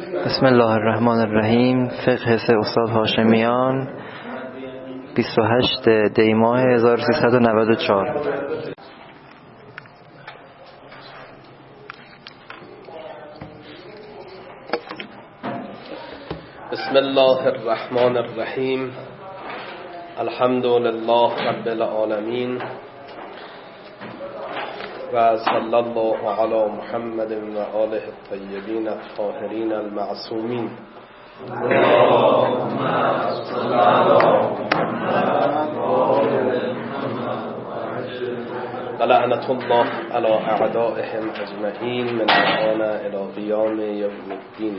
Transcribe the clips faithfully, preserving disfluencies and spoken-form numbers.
بسم الله الرحمن الرحیم. فقه سه استاد هاشمیان، بیست و هشتم دی ماه هزار و سیصد و نود و چهار. بسم الله الرحمن الرحیم. الحمد لله رب العالمین و صلی الله علی محمد و آله الطیبین الطاهرین المعصومین. و لعنة الله علی اعدائهم اجمعین من الآن الی قیام یوم الدین.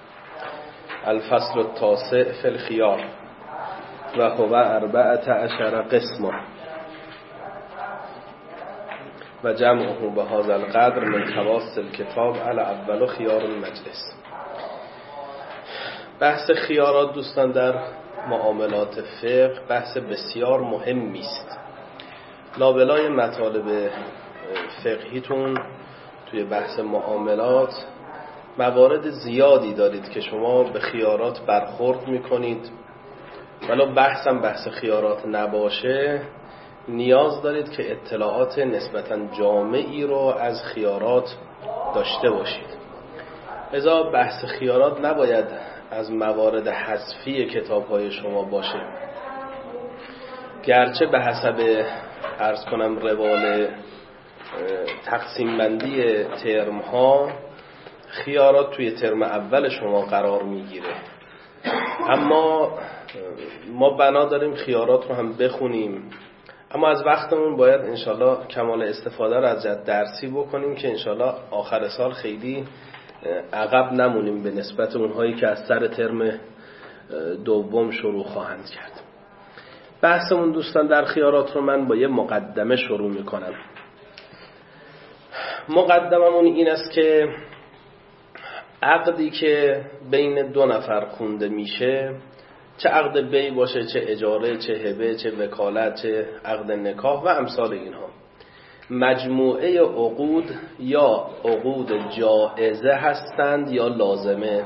الفصل التاسع فی الخیار و هو اربعة عشر قسمه و جمعه به هذا القدر من خواص الکتاب علی اول خیار المجلس. بحث خیارات دوستان در معاملات فقه بحث بسیار مهمی است. لابلای مطالب فقهیتون توی بحث معاملات موارد زیادی دارید که شما به خیارات برخورد میکنید، ولو بحثم بحث خیارات نباشه نیاز دارید که اطلاعات نسبتاً جامعی رو از خیارات داشته باشید. لذا بحث خیارات نباید از موارد حذفی کتاب‌های شما باشه، گرچه به حسب عرض کنم روال تقسیم بندی ترم ها خیارات توی ترم اول شما قرار میگیره، اما ما بنا داریم خیارات رو هم بخونیم، اما از وقتمون باید انشالله کمال استفاده رو از جد درسی بکنیم که انشالله آخر سال خیلی عقب نمونیم به نسبت اونهایی که از سر ترم دوم شروع خواهند کرد. بحثمون دوستان در خیارات رو من با یه مقدمه شروع میکنم. مقدممون این است که عقدی که بین دو نفر خونده میشه، چه عقد بی باشه، چه اجاره، چه هبه، چه وکالت، چه عقد نکاح و امثال اینها، مجموعه عقود یا عقود جائزه هستند یا لازمه.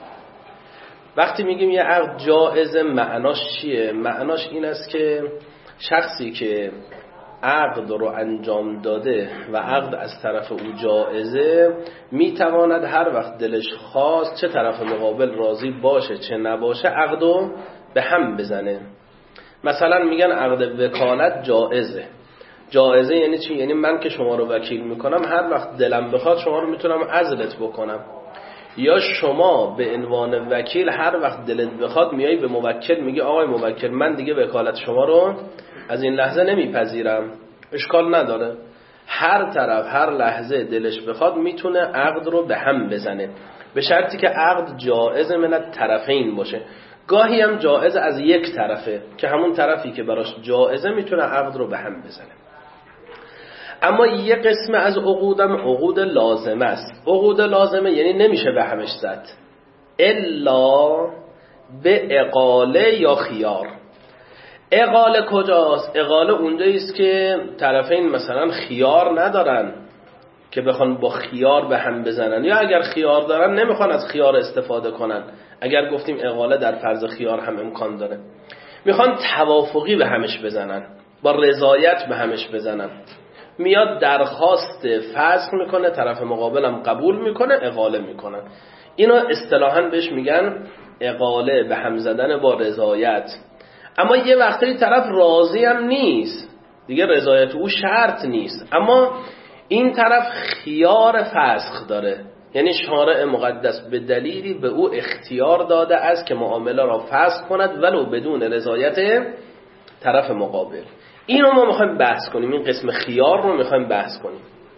وقتی میگیم یه عقد جائزه معناش چیه؟ معناش این است که شخصی که عقد رو انجام داده و عقد از طرف او جائزه میتواند هر وقت دلش خواست، چه طرف مقابل راضی باشه چه نباشه، عقد رو به هم بزنه. مثلا میگن عقد وکالت جائزه. جائزه یعنی چی؟ یعنی من که شما رو وکیل میکنم هر وقت دلم بخواد شما رو میتونم عزلت بکنم، یا شما به عنوان وکیل هر وقت دلت بخواد میای به موکل میگی آقای موکل من دیگه وکالت شما رو از این لحظه نمیپذیرم. اشکال نداره، هر طرف هر لحظه دلش بخواد میتونه عقد رو به هم بزنه، به شرطی که عقد جائز من الطرفین باشه. گاهی هم جائز از یک طرفه که همون طرفی که براش جائزه میتونه عقد رو به هم بزنه. اما یک قسم از عقودم عقود لازمه است. عقود لازمه یعنی نمیشه به همش زد الا به اقاله یا خیار. اقاله کجاست؟ اقاله اونجایی است که طرفین مثلا خیار ندارن که بخوان با خیار به هم بزنن، یا اگر خیار دارن نمیخوان از خیار استفاده کنن. اگر گفتیم اقاله در فرض خیار هم امکان داره، میخوان توافقی به همش بزنن، با رضایت به همش بزنن. میاد درخواست فسخ میکنه، طرف مقابلم قبول میکنه، اقاله میکنن. اینو اصطلاحاً بهش میگن اقاله، به هم زدن با رضایت. اما یه وقتی طرف راضی هم نیست دیگه، رضایت او شرط نیست، اما این طرف خیار فسخ داره، یعنی شارع مقدس به دلیلی به او اختیار داده است که معامله را فسخ کند ولو بدون رضایت طرف مقابل. اینو ما میخوایم بحث کنیم، این قسم خیار رو میخوایم بحث کنیم.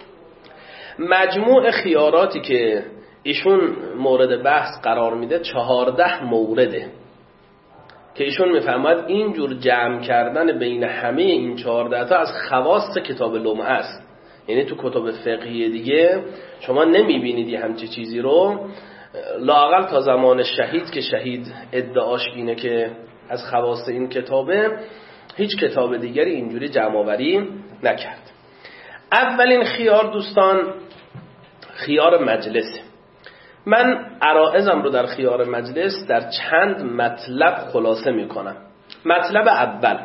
مجموع خیاراتی که ایشون مورد بحث قرار میده چهارده مورده که ایشون میفهمد اینجور جمع کردن بین همه این چهارده تا از خواص کتاب لمعه است. یعنی تو کتاب فقهی دیگه شما نمیبینید یه همچی چیزی رو، لااقل تا زمان شهید که شهید ادعاش اینه که از خواص این کتابه، هیچ کتاب دیگری اینجوری جمع آوری نکرد. اولین خیار دوستان خیار مجلس. من عرائضم رو در خیار مجلس در چند مطلب خلاصه میکنم. مطلب اول،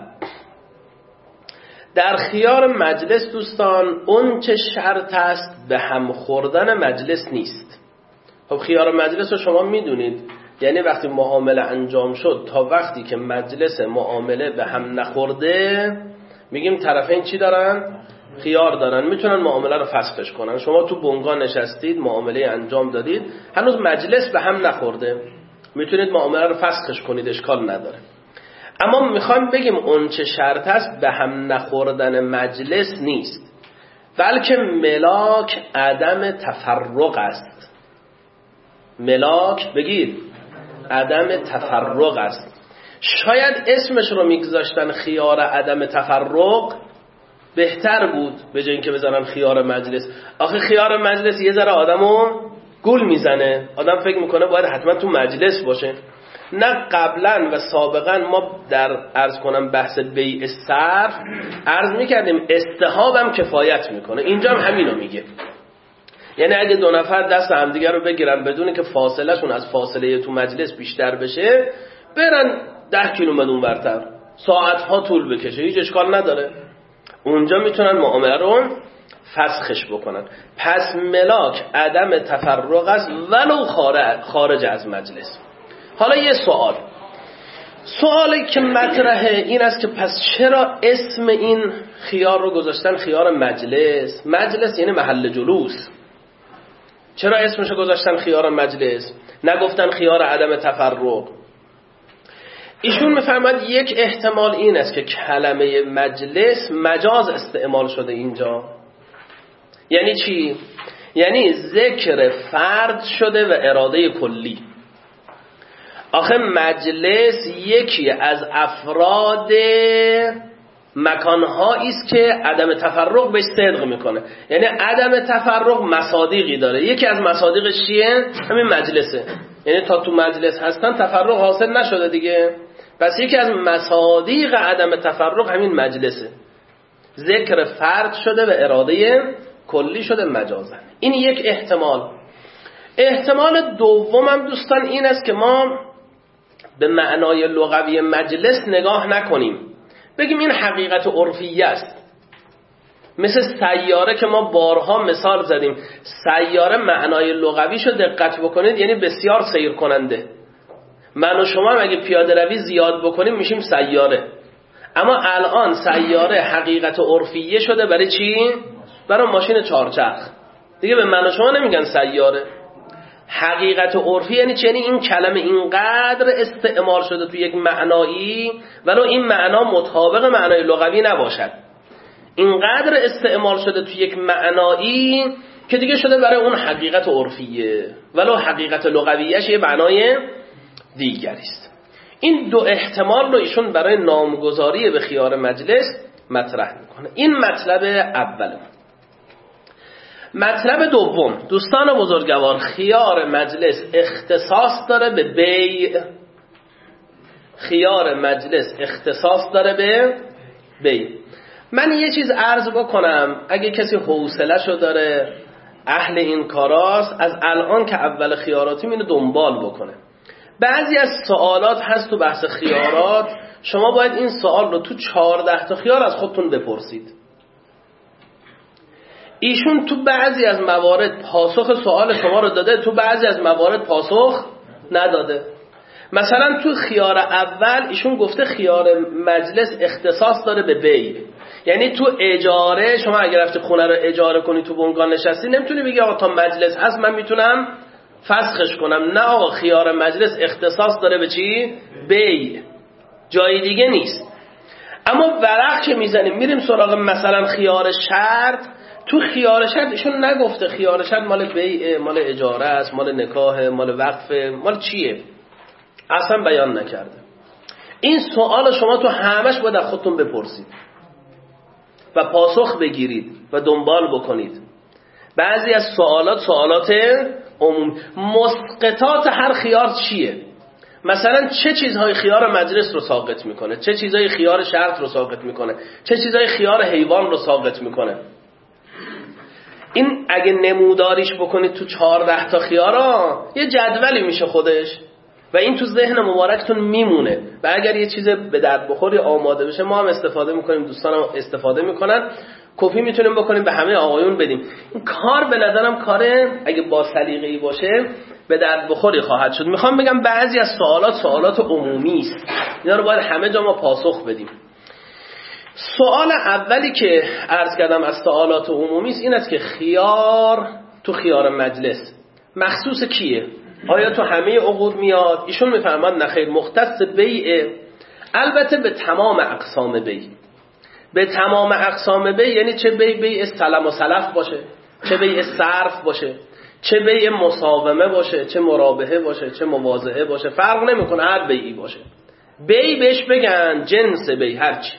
در خیار مجلس دوستان اون چه شرط است به هم خوردن مجلس نیست. خب خیار مجلس رو شما میدونید، یعنی وقتی معامله انجام شد تا وقتی که مجلس معامله به هم نخورده میگیم طرفین چی دارن؟ خیار دارن، میتونن معامله رو فسخش کنن. شما تو بنگاه نشستید، معامله انجام دادید، هنوز مجلس به هم نخورده، میتونید معامله رو فسخش کنید، اشکال نداره. اما میخوایم بگیم اون چه شرط است به هم نخوردن مجلس نیست، بلکه ملاک عدم تفرق است. ملاک بگید عدم تفرق است. شاید اسمش رو میگذاشتن خیار عدم تفرق بهتر بود به جای اینکه بزنن خیار مجلس. آخه خیار مجلس یه ذره آدمو گول میزنه، آدم فکر میکنه باید حتما تو مجلس باشه. نه قبلا و سابقا ما در عرض کنم بحث بیع صرف عرض میکردیم استحاب هم کفایت میکنه، اینجا هم همینو میگه. یعنی اگه دو نفر دست همدیگر رو بگیرن بدون که فاصله شون از فاصله تو مجلس بیشتر بشه، برن ده کیلومتر اونورتر، ساعت ها طول بکشه، هیچ اشکال نداره، اونجا میتونن معامله رو فسخش بکنن. پس ملاک عدم تفرق است ولو خارج از مجلس. حالا یه سوال سوالی که مطرحه این است که پس چرا اسم این خیار رو گذاشتن خیار مجلس؟ مجلس یعنی محل جلوس، چرا اسمشو گذاشتن خیار مجلس؟ نگفتن خیار عدم تفرق؟ ایشون میفرماد یک احتمال این است که کلمه مجلس مجاز استعمال شده اینجا. یعنی چی؟ یعنی ذکر فرد شده و اراده کلی. آخه مجلس یکی از افراد مکانهایی است که عدم تفرق بهش صدق میکنه. یعنی عدم تفرق مصادیقی داره، یکی از مصادیقش چیه؟ همین مجلسه. یعنی تا تو مجلس هستن تفرق حاصل نشده دیگه، پس یکی از مصادیق عدم تفرق همین مجلسه. ذکر فرد شده و اراده کلی شده مجازن. این یک احتمال. احتمال دومم دوستان این است که ما به معنای لغوی مجلس نگاه نکنیم، بگیم این حقیقت عرفی است. مثل سیاره که ما بارها مثال زدیم، سیاره معنای لغویشو دقت بکنید یعنی بسیار سیر کننده. من و شما اگه پیاده روی زیاد بکنیم میشیم سیاره، اما الان سیاره حقیقت عرفیه شده برای چی؟ برای ماشین چهارچرخ. دیگه به من و شما نمیگن سیاره. حقیقت عرفی یعنی چی؟ یعنی این کلمه اینقدر استعمال شده تو یک معنایی ولو این معنا مطابق معنای لغوی نباشد، اینقدر استعمال شده تو یک معنایی که دیگه شده برای اون حقیقت عرفیه ولو حقیقت لغویش یه معنای دیگری است. این دو احتمال رو ایشون برای نامگذاری به خیار مجلس مطرح میکنه. این مطلب اول. مطلب دوم دوستان بزرگوار، خیار مجلس اختصاص داره به بیع. خیار مجلس اختصاص داره به بیع. من یه چیز عرض بکنم، اگه کسی حوصله‌شو داره اهل این کاراست، از الان که اول خیاراتیم اینو دنبال بکنه. بعضی از سوالات هست تو بحث خیارات، شما باید این سوال رو تو چهارده تا خیار از خودتون بپرسید. ایشون تو بعضی از موارد پاسخ سوال شما رو داده، تو بعضی از موارد پاسخ نداده. مثلا تو خیار اول ایشون گفته خیار مجلس اختصاص داره به بیع، یعنی تو اجاره شما اگر رفتی خونه رو اجاره کنی تو بنگاه نشستی نمیتونی بگی آقا تا مجلس هست من میتونم فسخش کنم. نه آقا، خیار مجلس اختصاص داره به چی؟ بیع، جای دیگه نیست. اما ورق که میزنیم میریم سراغ مثلا خیار شرط، تو خیار شرط ایشون نگفته خیار شرط مال بیع، مال اجاره است، مال نکاح، مال وقف، مال چیه، اصلا بیان نکرده. این سوال شما تو همش باید از خودتون بپرسید و پاسخ بگیرید و دنبال بکنید. بعضی از سوالات سوالات عموم، مسقطات هر خیار چیه؟ مثلا چه چیزهای خیار مجلس رو ساقط میکنه، چه چیزهای خیار شرط رو ساقط میکنه، چه چیزهای خیار حیوان رو ساقط میکنه. این اگه نموداریش بکنید تو چهارده تا خیارا یه جدولی میشه خودش و این تو ذهن مبارکتون میمونه و اگر یه چیز به درد بخوری آماده بشه ما هم استفاده میکنیم، دوستان هم استفاده میکنن، کپی میتونیم بکنیم به همه آقایون بدیم. این کار به نظرم کاره اگه با سلیقه‌ای باشه به درد بخوری خواهد شد. میخوام بگم بعضی از سوالات سوالات عمومی است، اینا رو باید همه جا ما پاسخ بدیم. سوال اولی که عرض کردم از سوالات عمومی است این است که خیار تو خیار مجلس مخصوص کیه؟ آیا تو همه عقود میاد؟ ایشون میفرماد نخیر، مختص بیعه، البته به تمام اقسام بیع. به تمام اقسام بیع یعنی چه بیع بیع سلم و سلف باشه، چه بیع صرف باشه، چه بیع مساومه باشه، چه مرابحه باشه، چه مواضعه باشه، فرق نمیکنه، هر بیعی باشه. بیع بهش بگن جنس بیع هرچی.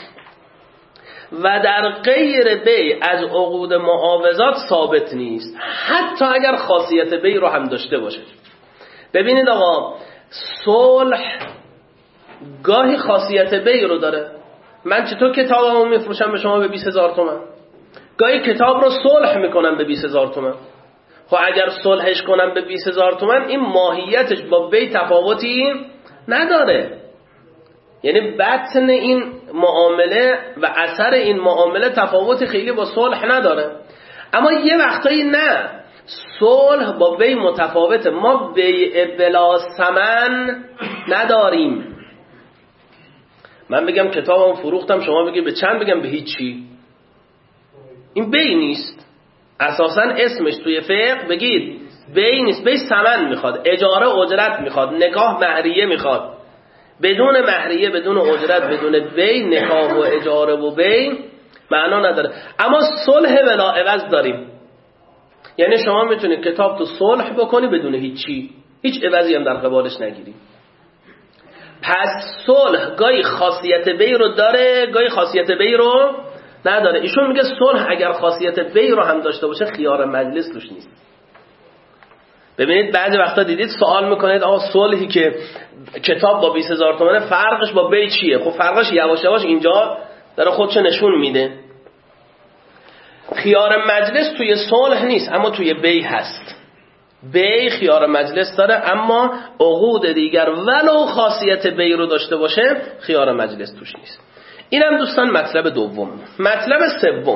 و در غیر بیع از عقود معاوضات ثابت نیست، حتی اگر خاصیت بیع رو هم داشته باشه. ببینید آقا، صلح گاهی خاصیت بیع رو داره. من چطور کتابمو میفروشم به شما به بیست هزار تومان، گاهی کتاب رو صلح میکنم به بیست هزار تومان. خب اگر صلحش کنم به بیست هزار تومان این ماهیتش با بیع تفاوتی نداره، یعنی بطن این معامله و اثر این معامله تفاوت خیلی با صلح نداره. اما یه وقتایی نه، صلح با بیع متفاوته. ما بیع بلا ثمن نداریم. من بگم کتابم فروختم، شما بگی به چند، بگم به هیچی، این بیع نیست. اساسا اسمش توی فقه بگید بیع نیست. بیع ثمن میخواد، اجاره اجرت میخواد، نکاح مهریه میخواد. بدون مهریه، بدون اجرت، بدون بیع، نکاح و اجاره و بیع معنا نداره. اما صلح بلا عوض داریم، یعنی شما میتونید کتاب تو صلح بکنی بدون هیچی، هیچ عوضی هم در قبالش نگیری. پس صلح گاهی خاصیت بیع رو داره، گاهی خاصیت بیع رو نداره. ایشون میگه صلح اگر خاصیت بیع رو هم داشته باشه خیار مجلس توش نیست. ببینید بعضی وقتا دیدید سوال میکنید آقا صلحی که کتاب با بیست هزار تومانه فرقش با بیع چیه؟ خب فرقش یواش یواش اینجا داره خودش نشون میده. خیار مجلس توی صلح نیست اما توی بیع هست. بیع خیار مجلس داره اما عقود دیگر ولو خاصیت بیع رو داشته باشه خیار مجلس توش نیست. اینم دوستان مطلب دوم. مطلب سوم،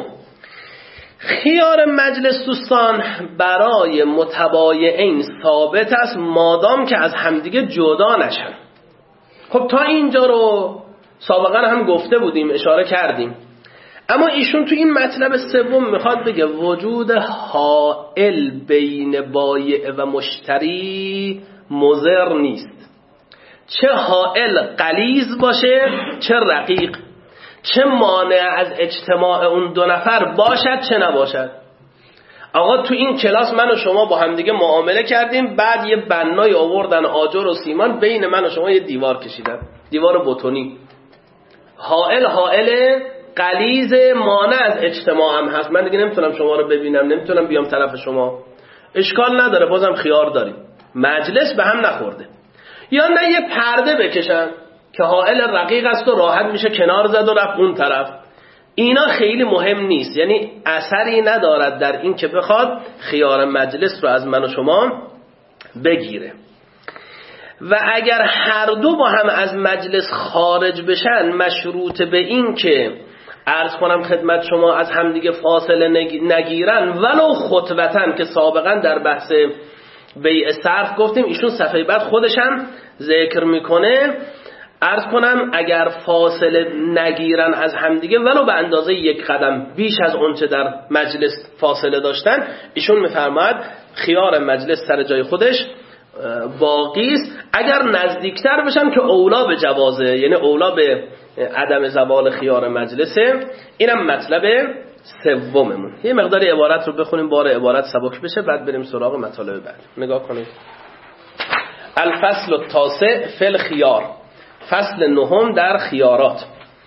خیار مجلس دوستان برای متبایعین ثابت است مادام که از همدیگه جدا نشن. خب تا اینجا رو سابقا هم گفته بودیم، اشاره کردیم. اما ایشون تو این مطلب سوم میخواد بگه وجود حائل بین بایع و مشتری مضر نیست. چه حائل غلیظ باشه چه رقیق، چه مانع از اجتماع اون دو نفر باشد چه نباشد. آقا تو این کلاس من و شما با همدیگه معامله کردیم، بعد یه بنای آوردن آجر و سیمان بین من و شما یه دیوار کشیدن، دیوار بتونی. حائل حائل غلیظ مانع از اجتماع هم هست. من دیگه نمیتونم شما رو ببینم، نمیتونم بیام طرف شما، اشکال نداره، بازم خیار داریم، مجلس به هم نخورده. یا نه یه پرده بکشن که حائل رقیق است و راحت میشه کنار زد و رفت اون طرف. اینا خیلی مهم نیست، یعنی اثری ندارد در این که بخواد خیار مجلس رو از من و شما بگیره. و اگر هر دو با هم از مجلس خارج بشن مشروط به این که عرض کنم خدمت شما از همدیگه فاصله نگیرن ولو خطوتن، که سابقا در بحث بیع صرف گفتیم، ایشون صفحه بعد خودشم ذکر میکنه. عرض کنم اگر فاصله نگیرن از همدیگه ولو به اندازه یک قدم بیش از اونچه در مجلس فاصله داشتن، ایشون میفرماید خیار مجلس سر جای خودش باقی است. اگر نزدیکتر بشن که اولا به جوازه، یعنی اولا به عدم زوال خیار مجلسه. اینم مطلب سوممون. یه مقدار عبارت رو بخونیم بار عبارت سبک بشه، بعد بریم سراغ مطالب بعد. نگاه کنید. الفصل التاسع فی الخیار، فصل نهم در خیارات.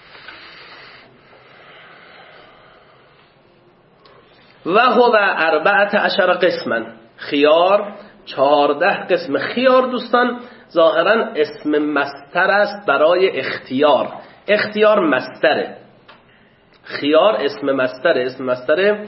و هو اربعت عشر قسما، خیار چهارده قسم. خیار دوستان ظاهرا اسم مصدر است برای اختیار. اختیار مصدره، خیار اسم مصدره. اسم مصدر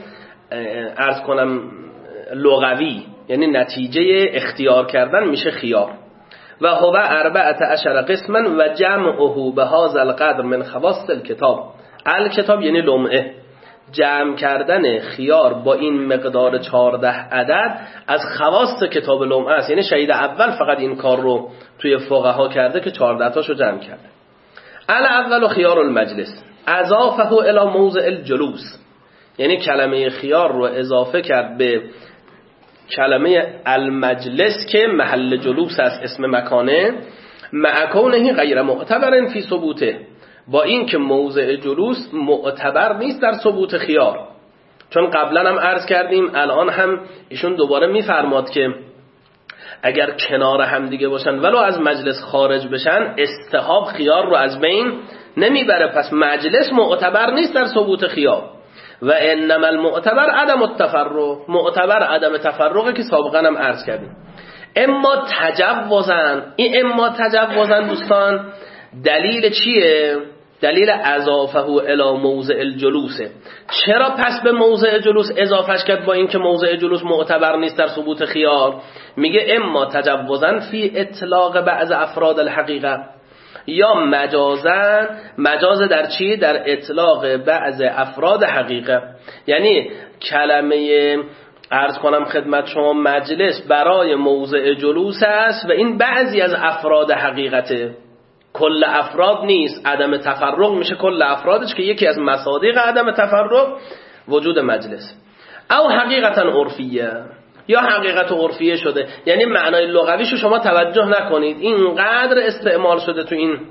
عرض کنم لغوی، یعنی نتیجه اختیار کردن میشه خیار. و هو اربعة عشر قسما و جمعه بهذا القدر من خواص الکتاب. الکتاب یعنی لمعه، جمع کردن خیار با این مقدار چهارده عدد از خواص کتاب لمعه است. یعنی شهید اول فقط این کار رو توی فقها کرده که چهارده تاشو جمع کرده. الاول خیار المجلس اضافه الى موضع الجلوس، یعنی کلمه خیار رو اضافه کرد به کلمه المجلس که محل جلوس است، اسم مکانه، مع کونه غیر معتبر فی ثبوته، با این که موضع جلوس معتبر نیست در ثبوت خیار. چون قبلا هم عرض کردیم، الان هم ایشون دوباره میفرماد که اگر کنار هم دیگه باشن ولو از مجلس خارج بشن استحاب خیار رو از بین نمیبره، پس مجلس معتبر نیست در ثبوت خیار. و انما المعتبر عدم التفرق، معتبر عدم تفرقه که سابقا هم عرض کردیم. اما تجوزن، این اما تجوزن دوستان دلیل چیه؟ دلیل اضافه الی موضع الجلوسه. چرا پس به موضع جلوس اضافهش کرد با اینکه موضع جلوس معتبر نیست در ثبوت خیار؟ میگه اما تجوزن فی اطلاق بعض افراد الحقیقه، یا مجازن، مجاز در چی؟ در اطلاق بعض افراد حقیقه. یعنی کلمه عرض کنم خدمت شما مجلس برای موضع جلوس است و این بعضی از افراد حقیقته، کل افراد نیست. عدم تفرق میشه کل افرادش که یکی از مصادیق عدم تفرق وجود مجلس. او حقیقتا عرفیه، یا حقیقت عرفیه شده، یعنی معنای لغویشو شما توجه نکنید، اینقدر استعمال شده تو این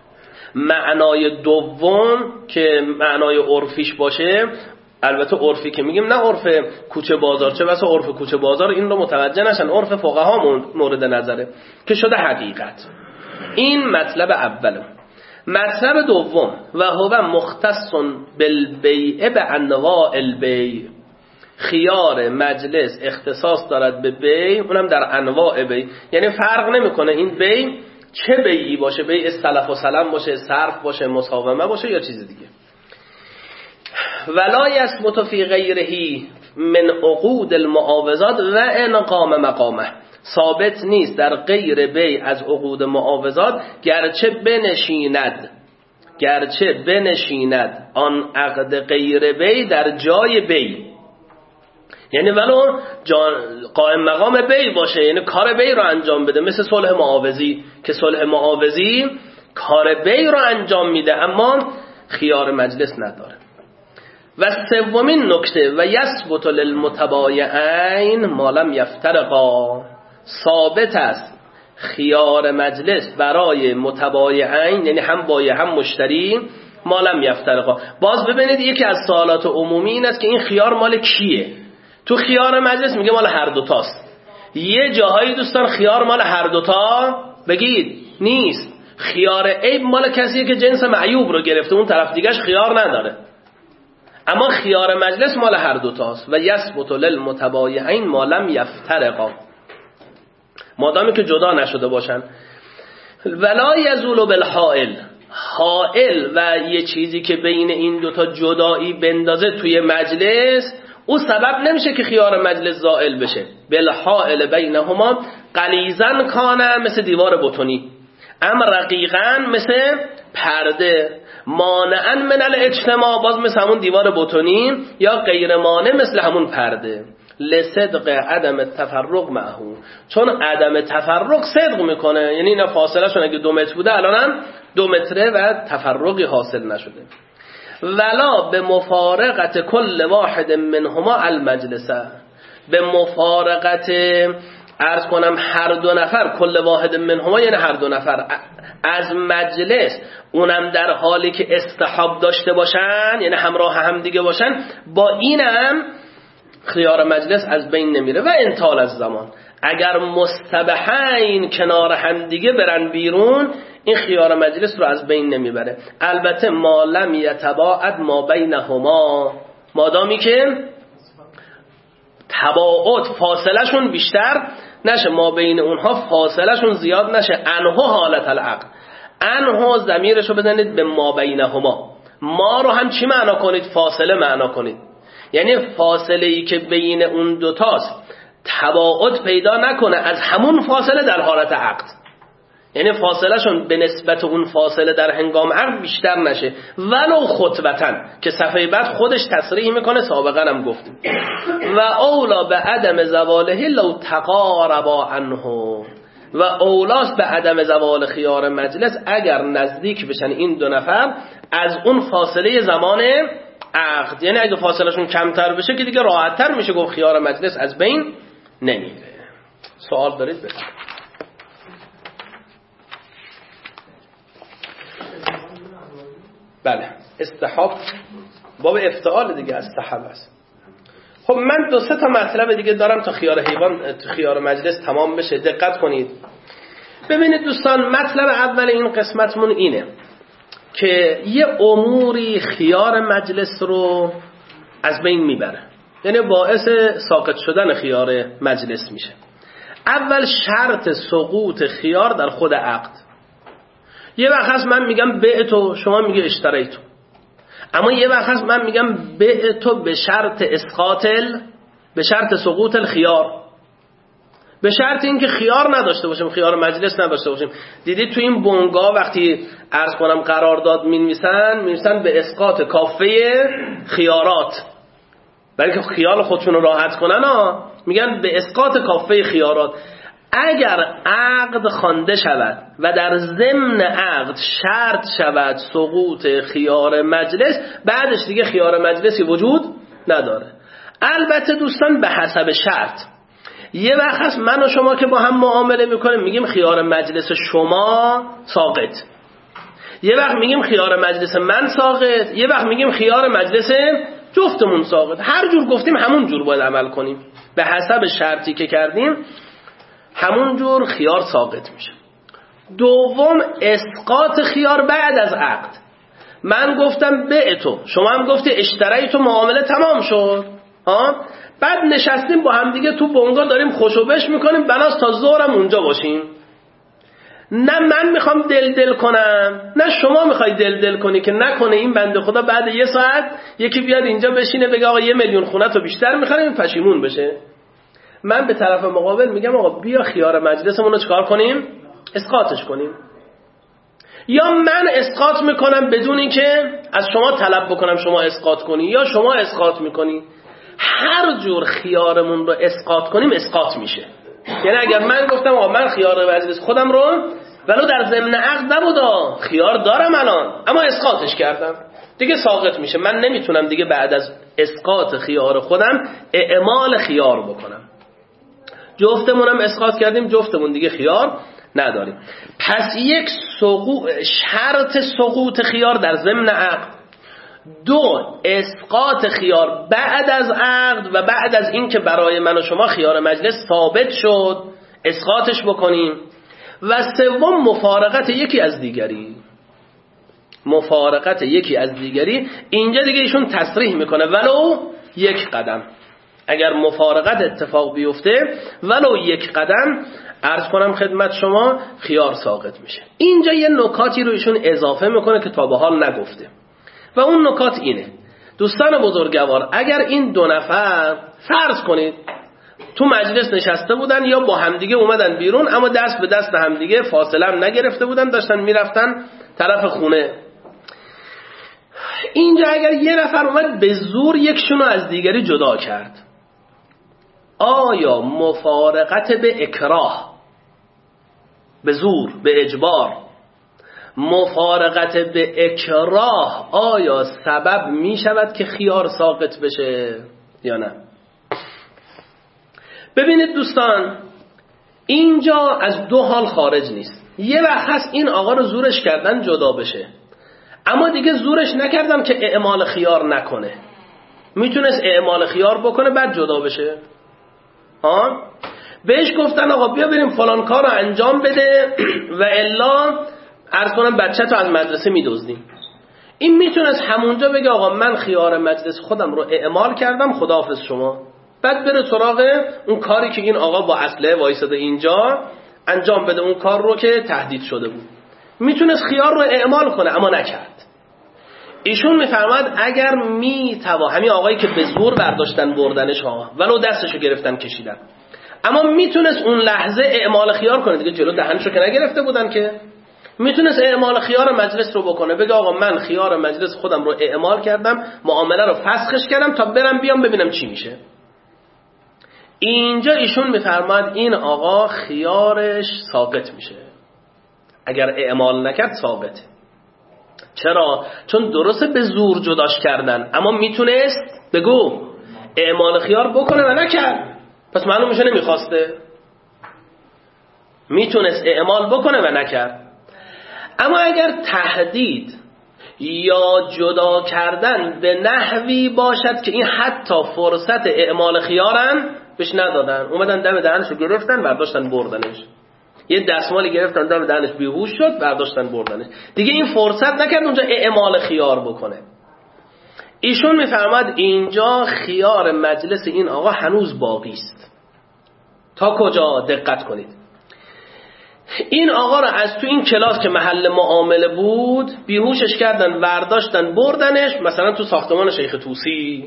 معنای دوم که معنای عرفیش باشه. البته عرفی که میگیم نه عرف کوچه بازار، چه واسه عرف کوچه بازار این رو متوجه نشن، عرف فقها مورد نظره که شده حقیقت. این مطلب اولم. مطلب دوم و هو مختص بالبیع به انواع البیع، خیار مجلس اختصاص دارد به بیع، اونم در انواع بیع، یعنی فرق نمیکنه این بیع چه بیعی باشه، بیع سلف و سلم باشه، صرف باشه، مساومه باشه یا چیز دیگه. ولا یثبت فی غیره من عقود المعاوضات و ان قام مقامه، ثابت نیست در غیر بیع از عقود معاوضات گرچه بنشیند گرچه بنشیند آن عقد غیر بیع در جای بیع، یعنی ولو قائم مقام بیع باشه، یعنی کار بیع رو انجام بده، مثل صلح معاوضی که صلح معاوضی کار بیع رو انجام میده اما خیار مجلس نداره. و سومین نکته و یثبت للمتبایعین ما لم یفترقا، ثابت است خیار مجلس برای متبایعین، یعنی هم بایع هم مشتری، ما لم یفترقا. باز ببینید یکی از سوالات عمومی این است که این خیار مال کیه؟ تو خیار مجلس میگه مال هر دوتاست. یه جاهایی دوستان خیار مال هر دوتا بگید نیست، خیار عیب مال کسیه که جنس معیوب رو گرفته، اون طرف دیگهش خیار نداره. اما خیار مجلس مال هر دوتاست. و یثبت للمتبایعین ما لم یفترقا، مادامی که جدا نشده باشن. ولا یزول بالحائل، حائل و یه چیزی که بین این دوتا جدایی بندازه توی مجلس، او سبب نمیشه که خیار مجلس زائل بشه. بالحائل بینهما غلیظا کانه، مثل دیوار بتونی، ام رقیقا مثل پرده، مانعا من الاجتماع، باز مثل همون دیوار بتونی، یا غیر مانع مثل همون پرده. لصدق عدم التفرق معه، چون عدم تفرق صدق میکنه، یعنی اینا فاصله شون اگه دو متر بوده الان هم دو متره و تفرقی حاصل نشده. ولا به مفارقت کل واحد منهما المجلسه، به مفارقت عرض کنم هر دو نفر، کل واحد منهما یعنی هر دو نفر از مجلس، اونم در حالی که استحاب داشته باشن، یعنی همراه هم دیگه باشن، با اینم خیار مجلس از بین نمیره. و انتال از زمان، اگر مستبحین کنار هم دیگه برن بیرون، این خیار مجلس رو از بین نمیبره. البته ما لم یتباعد ما بینهما، مادامی که تباعد فاصله شون بیشتر نشه، ما بین اونها فاصله شون زیاد نشه. انها حالت العقد، انها ضمیرشو بزنید به ما بینهما، ما رو هم چی معنا کنید؟ فاصله معنا کنید. یعنی فاصله ای که بین اون دوتاست تباعد پیدا نکنه از همون فاصله در حالت عقد، یعنی فاصله شون به نسبت اون فاصله در هنگام عقد بیشتر نشه، ولو خطبتن که صفحه بعد خودش تصریح میکنه، سابقا هم گفتیم و اولا به عدم زواله لو تقاربا عنه، و اولاست به عدم زوال خیار مجلس اگر نزدیک بشن این دو نفر از اون فاصله زمان عقد، یعنی اگه فاصله شون کمتر بشه که دیگه راحت تر میشه گفت خیار مجلس از بین نمیره. سوال دارید بفرمایید. بله استحاب باب افتعال دیگه، استحب است. خب من دو سه تا مطلب دیگه دارم تا خیار حیوان خیار مجلس تمام بشه. دقت کنید ببینید دوستان، مطلب اول این قسمتمون اینه که یه اموری خیار مجلس رو از بین میبره، یعنی باعث ساقط شدن خیار مجلس میشه. اول شرط سقوط خیار در خود عقد. یه وقت هست من میگم بعتو، شما میگه اشتریتو، اما یه وقت هست من میگم بعتو به شرط اسقاطل، به شرط سقوط الخیار، به شرط اینکه خیار نداشته باشیم، خیار مجلس نداشته باشیم. دیدید تو این بنگاه وقتی عرض کنم قرارداد مینویسن مینویسن به اسقاط کافه خیارات، برای که خیال خودشون رو راحت کنن ها، میگن به اسقاط کافه خیارات. اگر عقد خوانده شود و در ضمن عقد شرط شود سقوط خیار مجلس، بعدش دیگه خیار مجلسی وجود نداره. البته دوستان به حسب شرط. یه وقت هست من و شما که با هم معامله میکنیم میگیم خیار مجلس شما ساقط، یه وقت میگیم خیار مجلس من ساقط، یه وقت میگیم خیار مجلس جفتمون ساقط. هر جور گفتیم همون جور باید عمل کنیم، به حسب شرطی که کردیم همون جور خیار ساقط میشه. دوم اسقاط خیار بعد از عقد. من گفتم بعتو، شما هم گفتی اشتریتو، معامله تمام شد ها، بعد نشستیم با هم دیگه تو بنگاه داریم خوشوبش میکنیم، بناست تا ظهرم اونجا باشیم. نه من میخوام دل دل کنم نه شما میخوای دل دل کنی که نکنه این بنده خدا بعد یه ساعت یکی بیاد اینجا بشینه بگه آقا یه میلیون خونه تو بیشتر میخریم پشیمون بشه. من به طرف مقابل میگم آقا بیا خیار مجلسمون رو چکار کنیم؟ اسقاطش کنیم. یا من اسقاط میکنم بدون اینکه از شما طلب بکنم شما اسقاط کنی، یا شما اسقاط میکنی. هر جور خیارمون رو اسقاط کنیم اسقاط میشه. یعنی اگر من گفتم آقا من خیار مجلس خودم رو ولو در ضمن عقد نبودا خیار دارم الان اما اسقاطش کردم، دیگه ساقط میشه. من نمیتونم دیگه بعد از اسقاط خیار خودم اعمال خیار بکنم. جفتمونم اسقاط کردیم، جفتمون دیگه خیار نداریم. پس یک سقوط، شرط سقوط خیار در ضمن عقد. دو، اسقاط خیار بعد از عقد و بعد از این که برای من و شما خیار مجلس ثابت شد اسقاطش بکنیم. و سوم مفارقت یکی از دیگری. مفارقت یکی از دیگری اینجا دیگه ایشون تصریح میکنه ولو یک قدم. اگر مفارقت اتفاق بیفته ولو یک قدم عرض کنم خدمت شما خیار ساقط میشه. اینجا یه نکاتی رو ایشون اضافه میکنه که تا به حال نگفته و اون نکات اینه دوستان بزرگوار، اگر این دو نفر فرض کنید تو مجلس نشسته بودن یا با همدیگه اومدن بیرون اما دست به دست همدیگه فاصله هم نگرفته بودن، داشتن میرفتن طرف خونه، اینجا اگر یه نفر اومد به زور یکشونو از دیگری جدا کرد، آیا مفارقت به اکراه، به زور، به اجبار، مفارقت به اکراه آیا سبب می شود که خیار ساقط بشه یا نه؟ ببینید دوستان اینجا از دو حال خارج نیست. یه وقت هست این آقا رو زورش کردن جدا بشه اما دیگه زورش نکردم که اعمال خیار نکنه، میتونست اعمال خیار بکنه بعد جدا بشه. ها؟ بهش گفتن آقا بیا بریم فلان کار رو انجام بده و الا عرض کنم بچه تو از مدرسه میدزدیم. این میتونست همونجا بگه آقا من خیار مجلس خودم رو اعمال کردم خداحافظ شما، بعد بره سراغ اون کاری که این آقا با اسلحه وایساده اینجا انجام بده، اون کار رو که تهدید شده بود. میتونست خیار رو اعمال کنه اما نکرد. ایشون میفرماد اگر میتوا همین آقایی که به زور برداشتن بردنش ها ولو دستشو گرفتن کشیدن، اما میتونست اون لحظه اعمال خیار کنه دیگه، جلو دهنشو که نگرفته بودن که، میتونست اعمال خیار مجلس رو بکنه، بگه آقا من خیار مجلس خودم رو اعمال کردم، معامله رو فسخش کردم تا برم بیام ببینم چی میشه. اینجا ایشون میفرماد این آقا خیارش ساقط میشه، اگر اعمال نکرد ساقطه. چرا؟ چون درسته به زور جداش کردن، اما میتونست بگو اعمال خیار بکنه و نکرد، پس معلوم میشه نمیخواسته. میتونست اعمال بکنه و نکرد. اما اگر تهدید یا جدا کردن به نحوی باشد که این حتی فرصت اعمال خیارن بهش ندادن، اومدن دم دهنشو گرفتن برداشتن بردنش، یه دستمالی گرفتن دم دهنش بیهوش شد برداشتن بردنش، دیگه این فرصت نکرد اونجا اعمال خیار بکنه. ایشون میفرماد اینجا خیار مجلس این آقا هنوز باقی است. تا کجا؟ دقت کنید. این آقا را از تو این کلاس که محل معامله بود بیهوشش کردن برداشتن بردنش، مثلا تو ساختمان شیخ طوسی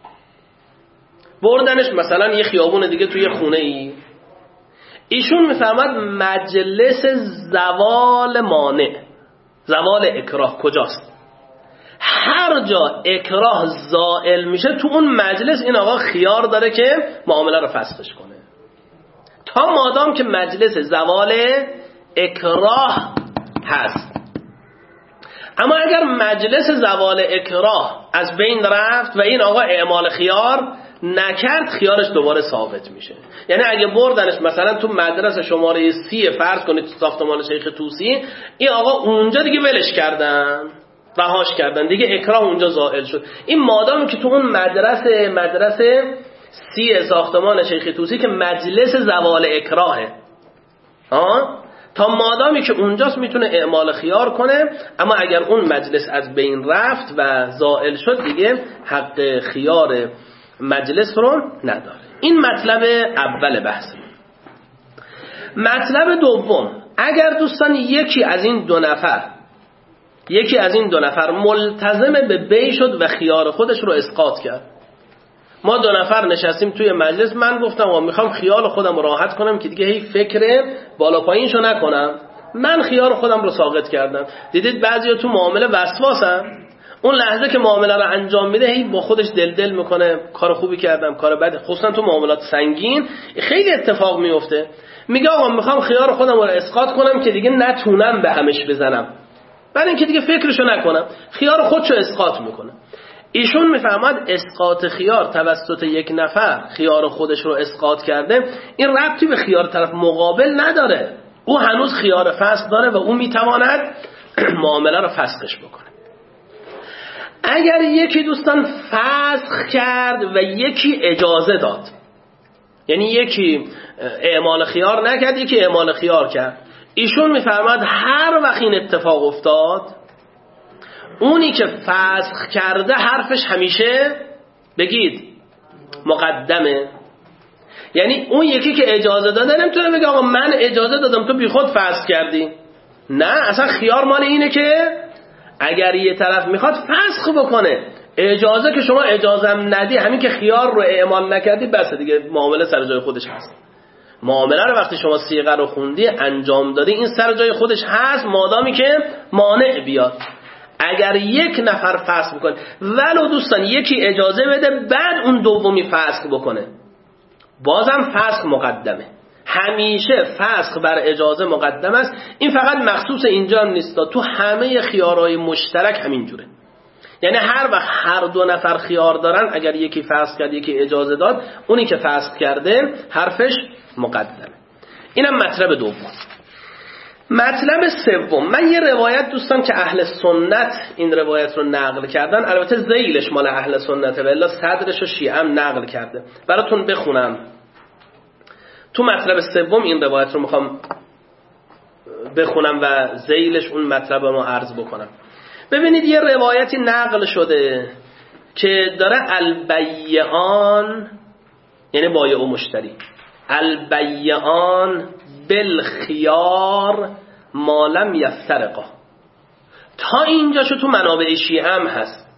بردنش، مثلا یه خیابون دیگه توی خونه ای. ایشون میفرماد مجلس زوال مانع، زوال اکراه کجاست؟ هر جا اکراه زائل میشه تو اون مجلس این آقا خیار داره که معامله رو فسخش کنه، تا مادام که مجلس زوال اکراه هست. اما اگر مجلس زوال اکراه از بین رفت و این آقا اعمال خیار نکرد، خیارش دوباره ثابت میشه. یعنی اگه بردنش مثلا تو مدرسه شماره سی فرض کنید تو ساختمان شیخ طوسی، این آقا اونجا دیگه ولش کردن رهاش کردن، دیگه اکراه اونجا زائل شد. این مادامی که تو اون مدرسه مدرسه سی ساختمان شیخ طوسی که مجلس زوال اکراهه، آه؟ تا مادامی که اونجاست میتونه اعمال خیار کنه، اما اگر اون مجلس از بین رفت و زائل شد دیگه حق خیار مجلس رو نداره. این مطلب اول بحث. مطلب دوم، اگر دوستان یکی از این دو نفر یکی از این دو نفر ملتزم به بی شد و خیار خودش رو اسقاط کرد، ما دو نفر نشستیم توی مجلس، من گفتم و میخوام خیال خودم راحت کنم که دیگه هی فکر بالا پایینشو نکنم، من خیال خودم رو ساقط کردم. دیدید بعضیا تو معامله وسواسن، اون لحظه که معامله رو انجام میده هی با خودش دل دل میکنه کار خوبی کردم کار بد، خصوصا تو معاملات سنگین خیلی اتفاق میفته. میگه آقا میخوام خیال خودم رو اسقاط کنم که دیگه نتونم به همش بزنم، بعد اینکه دیگه فکرشو نکنم، خیار خودشو اسقاط میکنه. ایشون میفهمد اسقاط خیار توسط یک نفر خیار خودش رو اسقاط کرده، این ربطی به خیار طرف مقابل نداره، او هنوز خیار فسخ داره و او میتواند معامله رو فسخش بکنه. اگر یکی دوستان فسخ کرد و یکی اجازه داد، یعنی یکی اعمال خیار نکرد یکی اعمال خیار کرد، ایشون میفرماد هر وقت این اتفاق افتاد اونی که فسخ کرده حرفش همیشه بگید مقدمه. یعنی اون یکی که اجازه داده نمیتونه بگه آقا من اجازه دادم تو بی خود فسخ کردی، نه، اصلا خیار مال اینه که اگر یه طرف میخواد فسخ بکنه، اجازه که شما اجازم ندی، همین که خیار رو اعمال نکردی بس دیگه معامله سر جای خودش هست. معامله رو وقتی شما صیغه رو خوندی انجام دادی این سر جای خودش هست، مادامی که مانع بیاد. اگر یک نفر فسخ بکنه ولو دوستان یکی اجازه بده بعد اون دومی فسخ بکنه، بازم فسخ مقدمه. همیشه فسخ بر اجازه مقدم است. این فقط مخصوص اینجا هم نیست، تو همه خیارهای مشترک همین جوره. یعنی هر وقت هر دو نفر خیار دارن، اگر یکی فسخ کرد یکی اجازه داد، اونی که فسخ کرده حرفش مقدمه. اینم مطلب دوم. مطلب سوم، من یه روایت دوستان که اهل سنت این روایت رو نقل کردن، البته ذیلش مال اهل سنته و الا صدرش رو شیعه هم نقل کرده، براتون بخونم. تو مطلب سوم این روایت رو میخوام بخونم و ذیلش اون مطلب رو عرض بکنم. ببینید یه روایتی نقل شده که داره البیعان، یعنی بایع و مشتری، البیعان بالخیار ما لم یفترقا، تا اینجاشو تو منابع شیعه هم هست.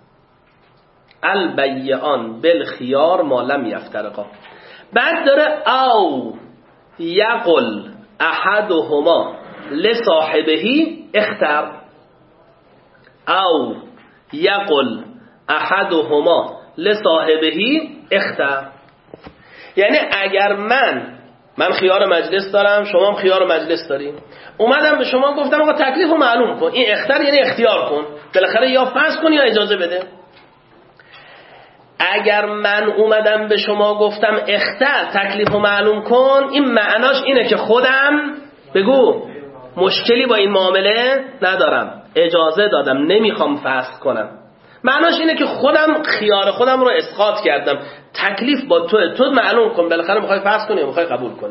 البیعان بالخیار ما لم یفترقا. بعد داره او یقل احدهما لصاحبهی اختر، او یقل احدهما لصاحبهی اختر. یعنی اگر من من خیار مجلس دارم، شما هم خیار مجلس داریم، اومدم به شما گفتم آقا تکلیف رو معلوم کن، این اختر یعنی اختیار کن، بالاخره یا فسخ کن یا اجازه بده. اگر من اومدم به شما گفتم اختر تکلیف رو معلوم کن، این معناش اینه که خودم بگو مشکلی با این معامله ندارم، اجازه دادم، نمیخوام فسخ کنم. معناش اینه که خودم خیار خودم رو اسقاط کردم، تکلیف با تو، تو معلوم کن بالاخره میخوای فسخ کنی یا میخوای قبول کنی.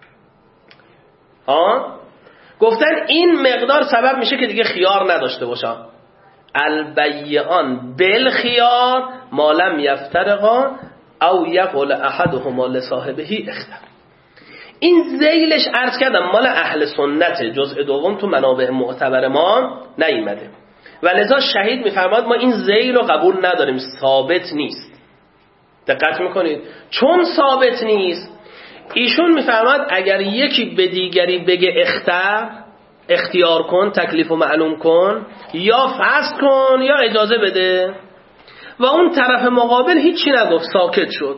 آه گفتن این مقدار سبب میشه که دیگه خیار نداشته باشم. البیعان بالخیار ما لم یفترقا او یقول احدهما لصاحبهی اختر. این ذیلش عرض کردم مال اهل سنت، جزء دوم تو منابع معتبر ما نیامده و لذا شهید میفرماد ما این ذیل رو قبول نداریم، ثابت نیست. دقت میکنید چون ثابت نیست، ایشون میفرماد اگر یکی به دیگری بگه اختر، اختیار کن، تکلیف رو معلوم کن، یا فسخ کن یا اجازه بده، و اون طرف مقابل هیچی نگفت، ساکت شد،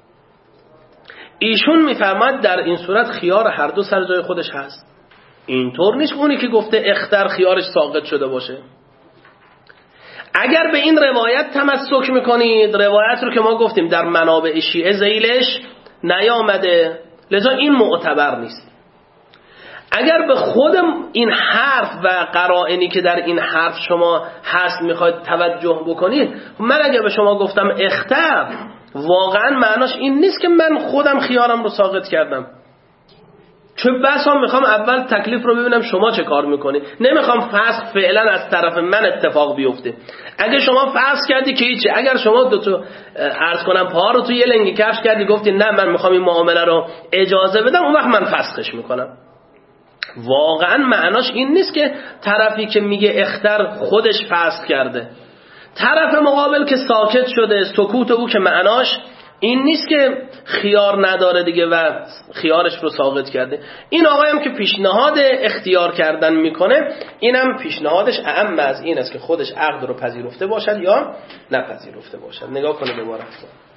ایشون میفرماد در این صورت خیار هر دو سر جای خودش هست. اینطور نیست اونی که گفته اختر خیارش ساقط شده باشه. اگر به این روایت تمسک میکنید، روایت رو که ما گفتیم در منابع شیعه ذیلش نیامده، لذا این معتبر نیست. اگر به خود این حرف و قرائنی که در این حرف شما هست میخواید توجه بکنید، من اگر به شما گفتم اختر، واقعا معناش این نیست که من خودم خیارم رو ساقط کردم، چون بس هم میخوام اول تکلیف رو ببینم شما چه کار میکنی، نمیخوام فسخ فعلا از طرف من اتفاق بیفته. اگه شما فسخ کردی که هیچی، اگر شما دو تا عرض کنم پا رو تو یه لنگی کفش کردی گفتی نه من میخوام این معامله رو اجازه بدم، اون وقت من فسخش میکنم. واقعا معناش این نیست که طرفی که میگه اختر خودش فسخ کرده، طرف مقابل که ساکت شده، سکوت او که معناش این نیست که خیار نداره دیگه و خیارش رو ساقط کرده. این آقایم که پیشنهاد اختیار کردن میکنه، اینم پیشنهادش اعم از این است که خودش عقد رو پذیرفته باشد یا نپذیرفته باشد. نگاه کنه به بار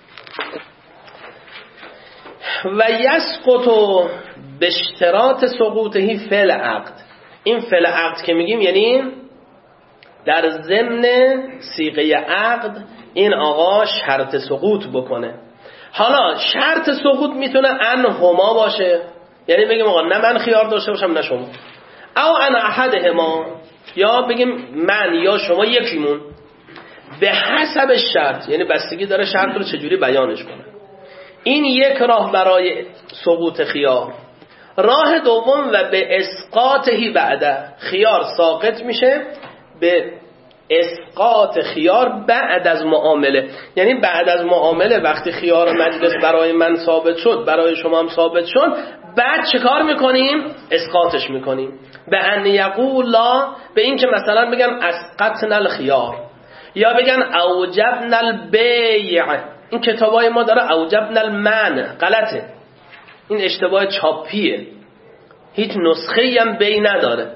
و یسقط به اشتراط سقوطهی فعل عقد. این فعل عقد که میگیم یعنی در ضمن صیغه عقد این آقا شرط سقوط بکنه. حالا شرط سقوط میتونه ان هما باشه، یعنی بگیم آقا نه من خیار داشته باشم نه شما، او ان احدهما، یا بگیم من یا شما یکیمون، به حسب شرط، یعنی بستگی داره شرط رو چجوری بیانش کنه. این یک راه برای سقوط خیار. راه دوم و به اسقاطهی بعده، خیار ساقط میشه به اسقاط خیار بعد از معامله، یعنی بعد از معامله وقتی خیار مجلس برای من ثابت شد، برای شما هم ثابت شد، بعد چه کار میکنیم؟ اسقاطش میکنیم. به ان یقولا، به این که مثلا بگن اسقطنا الخیار، یا بگن اوجبنا البیع. این کتابای ما داره اوجبنا المنع، غلطه، این اشتباه چاپیه، هیچ نسخه‌ای هم بی نداره،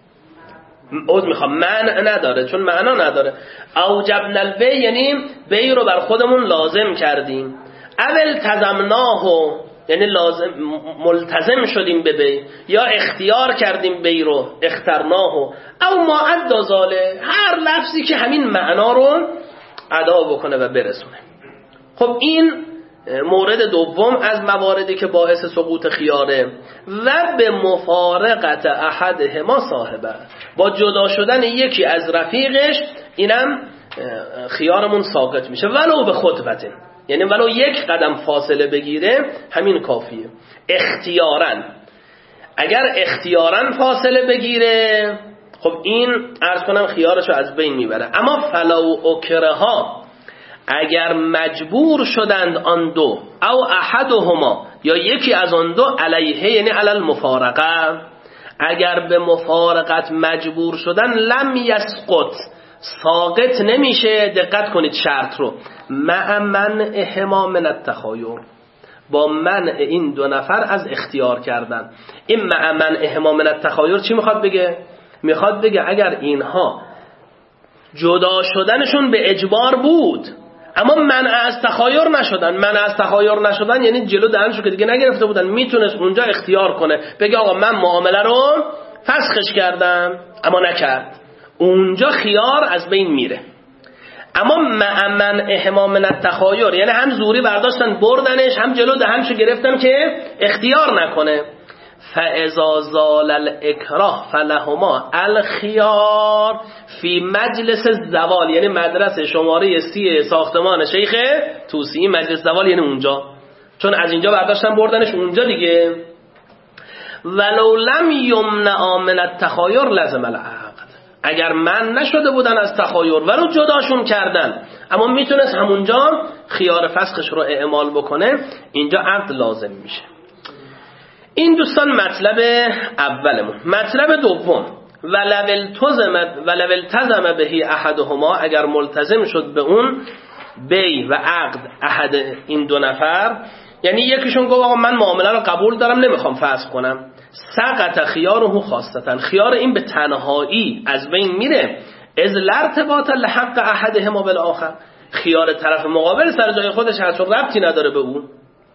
عود میخوام منع نداره چون معنا نداره. اوجبنا البیع یعنی بی رو بر خودمون لازم کردیم، اول تزمناه یعنی لازم ملتزم شدیم به بی، یا اختیار کردیم بی رو اخترناه، او ما عد ذاله، هر لفظی که همین معنا رو ادا بکنه و برسونه. خب این مورد دوم از مواردی که باعث سقوط خیاره. و به مفارقت احدهما صاحبه، با جدا شدن یکی از رفیقش اینم خیارمون ساقط میشه، ولو به خطبته، یعنی ولو یک قدم فاصله بگیره همین کافیه. اختیارن، اگر اختیارن فاصله بگیره خب این عرض کنم خیارشو از بین میبره. اما فلو اکرها، اگر مجبور شدند آن دو، او احدهما یا یکی از آن دو، علیه یعنی علی المفارقه، اگر به مفارقت مجبور شدن لم یسقط، ساقط نمیشه. دقت کنید شرط رو، مع منعهما من التخایر، با منع این دو نفر از اختیار کردن. این مع منعهما من التخایر چی میخواد بگه؟ میخواد بگه اگر اینها جدا شدنشون به اجبار بود اما منع از تخایر نشدن، منع از تخایر نشدن یعنی جلو دهنشو که دیگه نگرفته بودن، میتونست اونجا اختیار کنه بگه آقا من معامله رو فسخش کردم، اما نکرد، اونجا خیار از بین میره. اما مع منعهما من التخایر یعنی هم زوری برداشتن بردنش، هم جلو دهنشو گرفتن که اختیار نکنه. فاذا زال الاکراه فلهما الخیار فی مجلس الزوال، یعنی مدرسه شماره سی ساختمان شیخ طوسی، مجلس زوال یعنی اونجا، چون از اینجا برداشتن بردنش اونجا دیگه. ولو لم یمنع من التخایر لزم العقد، اگر من نشده بودن از تخایر ولو جداشون کردن اما میتونست همونجا خیار فسخش رو اعمال بکنه، اینجا عقد لازم میشه. این دوستان مطلب اولمون. مطلب دوم، ولو التزم ولو التزم بهی احدهما، اگر ملتزم شد به اون بی و عقد احد این دو نفر، یعنی یکیشون گفت آقا من معامله رو قبول دارم نمیخوام فسخ کنم، سقط خیاره خاصتا، خیار این به تنهایی از بین میره، از لارتباط لحق احدهما بالاخر، خیار طرف مقابل سر جای خودش هست و ربطی نداره به اون.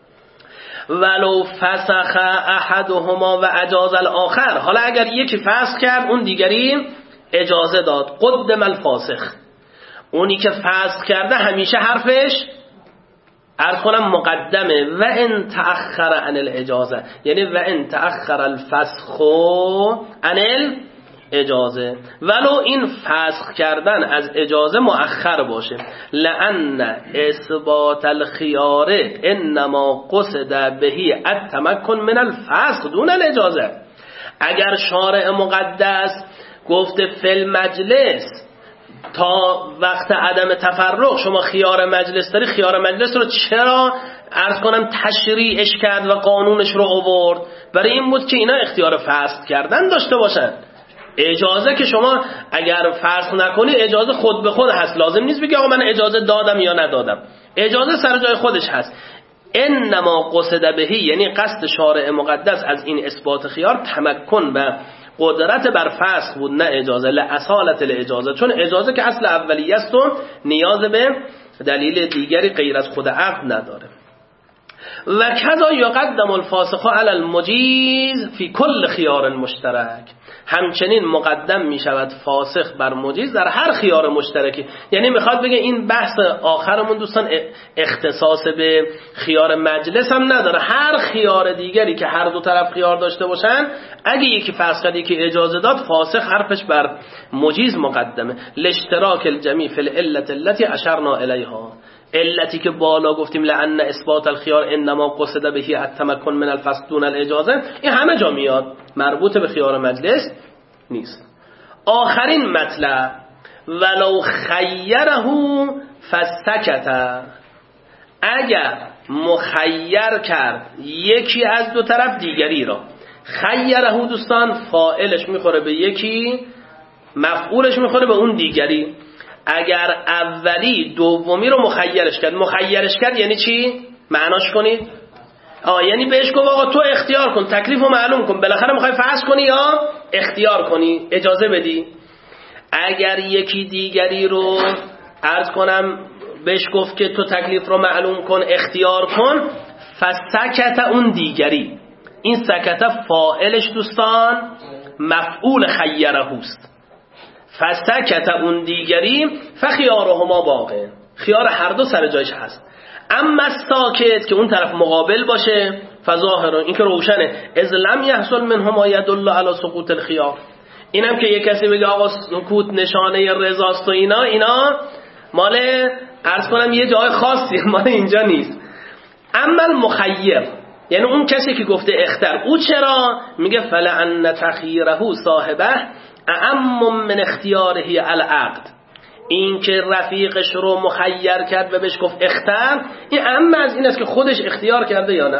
ولو فسخ احدهما و اجاز الاخر، حالا اگر یکی فسخ کرد اون دیگری اجازه داد، قدم الفاسخ، اونی که فسخ کرده همیشه حرفش عرض کنم مقدمه. و ان تأخر عن الاجازه، یعنی و ان تأخر الفسخ عن الاجازه، ولو این فسخ کردن از اجازه مؤخر باشه. لأن اثبات الخیار انما قصد بهی التمکن من الفسخ دون الاجازه. اگر شارع مقدس گفته فی المجلس تا وقت عدم تفرق شما خیار مجلس داری، خیار مجلس رو چرا عرض کنم تشریعش کرد و قانونش رو آورد؟ برای این بود که اینا اختیار فسخ کردن داشته باشن. اجازه که شما اگر فسخ نکنی اجازه خود به خود هست، لازم نیست بگی آقا من اجازه دادم یا ندادم، اجازه سر جای خودش هست. انما قصد بهی، یعنی قصد شارع مقدس از این اثبات خیار تمکن و قدرت بر فسخ بود، نه اجازه. لاصالت الاجازه، چون اجازه که اصل اولیه است و نیاز به دلیل دیگری غیر از خود عقد نداره. و کذا یقدم الفاسخ علی المجیز فی کل خیار مشترک، همچنین مقدم می شود فاسخ بر مجیز در هر خیار مشترکی. یعنی میخواد بگه این بحث آخرمون دوستان اختصاص به خیار مجلس هم نداره، هر خیار دیگری که هر دو طرف خیار داشته باشن اگه یکی فسخ کرد یکی اجازه داد، فاسخ حرفش بر مجیز مقدمه. لاشتراک الجمیع فی العلة التي اشرنا الیها، علتی که بالا گفتیم لأن اثبات الخیار انما قصد بهی التمکن من الفسخ دون الاجازه، این همه جا میاد، مربوط به خیار مجلس نیست. آخرین مطلب، ولو خیره فسکت، اگر مخیر کرد یکی از دو طرف دیگری را، خیره دوستان فاعلش میخوره به یکی، مفعولش میخوره به اون دیگری. اگر اولی دومی رو مخیرش کرد، مخیرش کرد یعنی چی؟ معناش کنید؟ آه یعنی بهش گفت آقا تو اختیار کن، تکلیف رو معلوم کن، بالاخره میخوای فسخ کنی یا اختیار کنی، اجازه بدی. اگر یکی دیگری رو عرض کنم بهش گفت که تو تکلیف رو معلوم کن، اختیار کن، فسکت اون دیگری، این سکت فاعلش دوستان مفعول خیره هست، فسکت اون دیگری فخیارهما باقی، خیار هر دو سر جایش هست. اما ساکت که اون طرف مقابل باشه، فظاهر این که روشنه، از لم یحصل منهما یدل علی سقوط الخیار، اینم که یک کسی بگه آقا سکوت نشانه رضاست و اینا اینا مال عرض کنم یه جای خاصی، مال اینجا نیست. اما المخیر یعنی اون کسی که گفته اختر، او چرا میگه فلعن تخیره صاحبه اعم من اختیاره العقد، این که رفیقش رو مخیر کرد و بهش گفت اختر، این اعم از این است که خودش اختیار کرده یا نه.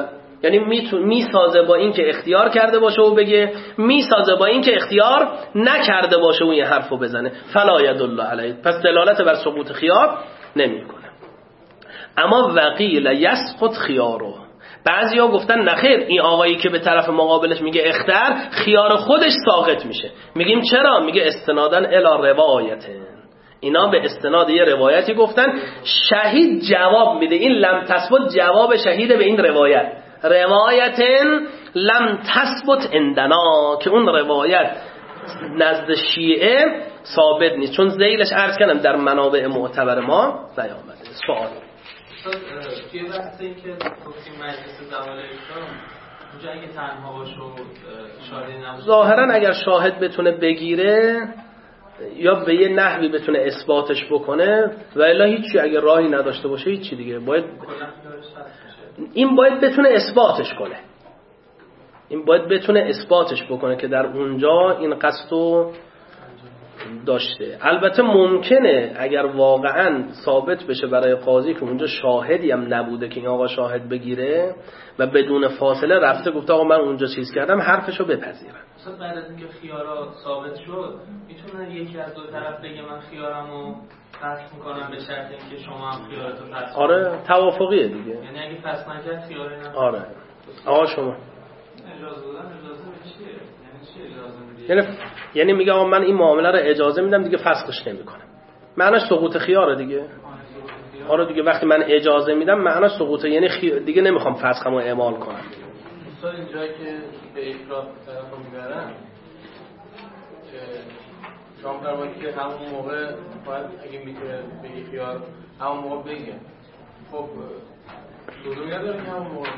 یعنی میسازه با این که اختیار کرده باشه و بگه، میسازه با این که اختیار نکرده باشه و این حرفو بزنه. فلا یدل علیه، پس دلالت بر سقوط خیار نمیکنه. اما وقیل یسقط خیارو، بعضیا گفتن نخیر، این آقایی که به طرف مقابلش میگه اختر، خیار خودش ساقط میشه. میگیم چرا؟ میگه استنادن الی روایت، اینا به استناد یه روایتی گفتن، شهید جواب میده. این لم تثبت جواب شهید به این روایت، روایت لم تثبت عندنا، که اون روایت نزد شیعه ثابت نیست، چون ذیلش عرض کردم در منابع معتبر ما نیامده. سوال توی بحث این که گفتیم مجلس زوال اسلام، اونجا اگه تنها باشه و شاهدی نباشه، ظاهرا اگر شاهد بتونه بگیره یا به یه نحوی بتونه اثباتش بکنه، و الا هیچی، اگر راهی نداشته باشه هیچی دیگه. باید این باید بتونه اثباتش کنه، این باید بتونه اثباتش بکنه که در اونجا این قصدو داشته. البته ممکنه اگر واقعا ثابت بشه برای قاضی که اونجا شاهدی هم نبوده که این آقا شاهد بگیره و بدون فاصله رفته گفته آقا من اونجا چیز کردم، حرفشو بپذیرن. مثلا بعد از اینکه خیارا ثابت شد میتونن یکی از دو طرف بگه من خیارمو فسخ میکنم به شرط اینکه شما هم خیارتو فسخ. آره توافقیه دیگه، یعنی اگه فسخ نکرد خیاری نداره. آره آقا شما اجازه دادن اجازه چیه؟ یعنی چی اجازه میدی؟ یعنی یعنی میگه آقا من این معامله رو اجازه میدم دیگه فسخش نمیکنم، معناش سقوط خیاره دیگه. آره دیگه وقتی من اجازه میدم معناش سقوطه، یعنی خی... دیگه نمیخوام فسخمو اعمال کنم. مثلا اینجایی که به اکراه طرفو میبرن که شام فرمایی که همون موقع باید اگه میتونه بگی خیار همون موقع بگه، خب لزومی نداره که همون موقع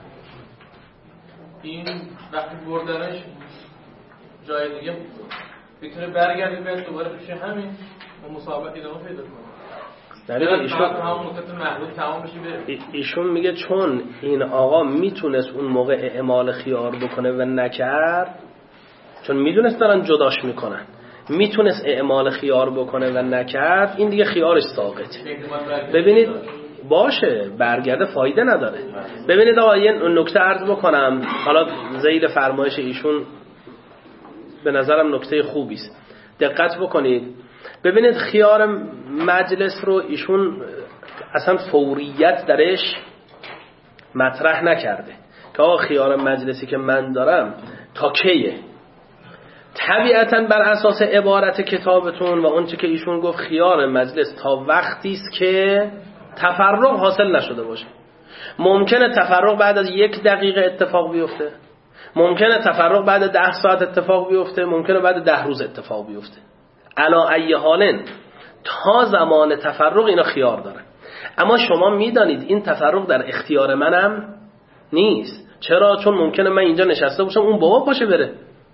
این وقتی بردنش جای دیگه میتونه برگردی به دوباره پیش همین و مسابقه ادامه پیدا کنه. در ایشون همون مدت محدود تمام بشه بره. ایشون میگه چون این آقا میتونست اون موقع اعمال خیار بکنه و نکرد، چون میدونست دارن جداش میکنن، میتونست اعمال خیار بکنه و نکرد، این دیگه خیارش ساقطه. ببینید باشه برگرده فایده نداره. ببینید آقا یه نکته عرض بکنم، حالا زیر فرمایش ایشون به نظرم نکته خوبی است، دقت بکنید. ببینید خیار مجلس رو ایشون اصلا فوریت درش مطرح نکرده که آقا خیار مجلسی که من دارم تا کیه. طبیعتاً بر اساس عبارت کتابتون و اون چه که ایشون گفت خیار مجلس تا وقتی است که تفرق حاصل نشده باشه. ممکنه تفرق بعد از یک دقیقه اتفاق بیفته، ممکنه تفرق بعد ده ساعت اتفاق بیفته، ممکنه بعد ده روز اتفاق بیفته. علا ای حالن تا زمان تفرق اینا خیار داره. اما شما میدانید این تفرق در اختیار منم نیست. چرا؟ چون ممکنه من اینجا نشسته باشم اون بابا پاشه بره،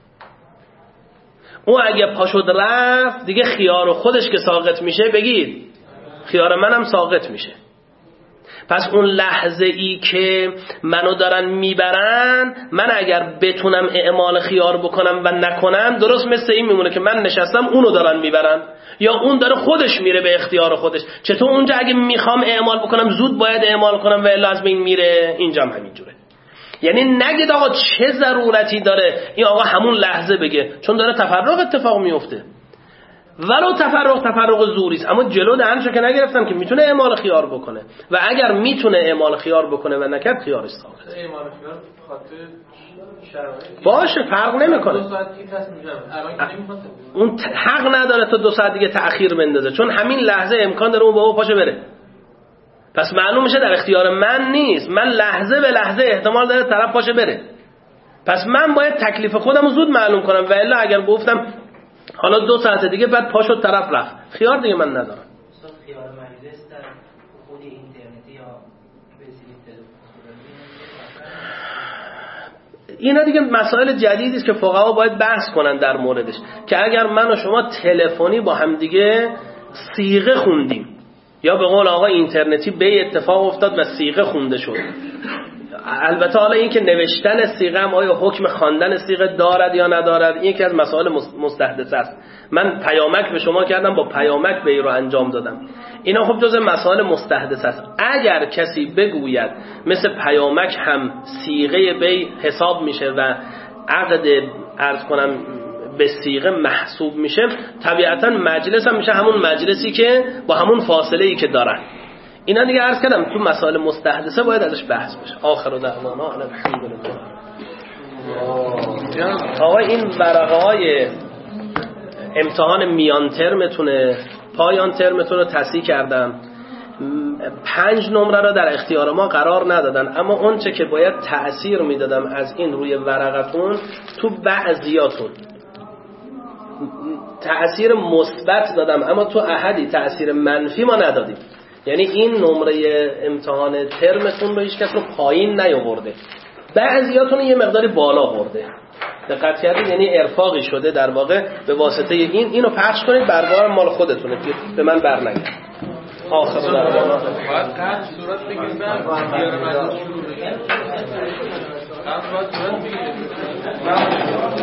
اون اگه پاشد رفت دیگه خیار خودش که ساقط میشه بگید خیار منم ساقط میشه. پس اون لحظه ای که منو دارن میبرن، من اگر بتونم اعمال خیار بکنم و نکنم، درست مثل این میمونه که من نشستم اونو دارن میبرن یا اون داره خودش میره به اختیار خودش. چطور اونجا اگه میخوام اعمال بکنم زود باید اعمال کنم و الا از بین میره؟ اینجا هم همینجوره. یعنی نگید آقا چه ضرورتی داره این آقا همون لحظه بگه، چون داره تفرق اتفاق میفته. ولو تفرق تفرق زوریست، اما جلو دهنشو که نگرفتم که میتونه اعمال خیار بکنه، و اگر میتونه اعمال خیار بکنه و نکرد خیارش ساقطه. اعمال خیار خاطر شرایط باشه فرق نمیکنه. دو ساعت دیگه تصمیم میگیره، الان که نمیخواد اون حق نداره تا دو ساعت دیگه تأخیر بندازه، چون همین لحظه امکان داره اون بابا پاشه بره. پس معلوم میشه در اختیار من نیست، من لحظه به لحظه احتمال داره طرف پاشه بره. پس من باید تکلیف خودم رو زود معلوم کنم، و الا اگر گفتم حالا دو ساعت دیگه بعد پاشو طرف رفت، خیار دیگه من ندارم. خیار مجلس در خود اینترنتی یا وسیله تلفن، اینا دیگه مسائل جدیدی است که فقها باید بحث کنن در موردش، که اگر من و شما تلفنی با هم دیگه صیغه خوندیم، یا به قول آقا اینترنتی به اتفاق افتاد و صیغه خونده شد، البته حالا این که نوشتن صیغه هم آیا حکم خواندن صیغه دارد یا ندارد، این یکی از مسائل مستحدثه است. من پیامک به شما کردم، با پیامک بی رو انجام دادم، اینا خب جز مسائل مستحدثه است. اگر کسی بگوید مثل پیامک هم صیغه بی حساب میشه و عقد عرض کنم به صیغه محسوب میشه، طبیعتا مجلس هم میشه همون مجلسی که با همون فاصله ای که دارن. اینا دیگه عرض کردم تو مسائل مستحدثه باید ازش بحث بشه. آخر دعوانا الحمدلله. آقا این ورقه های امتحان میان ترمتونه، پایان ترمتون رو تصحیح کردم. پنج نمره رو در اختیار ما قرار ندادن، اما اون چه که باید تأثیر میدادم از این روی ورقتون تو بعضیاتون تأثیر مثبت دادم، اما تو احدی تأثیر منفی ما ندادیم. یعنی این نمره امتحان ترمتون رو هیچ کس رو پایین نیاورده، بعضیاتون یه مقداری بالا برده. دقت کردید؟ یعنی ارفاقی شده در واقع به واسطه این. اینو پخش کنید، برگار مال خودتونه که به من برنگرد. آخر دعوانا باید قطع صورت بگیریم، بعد بیاره مجلس شروع بگیریم. قطع باید صورت بگیریم.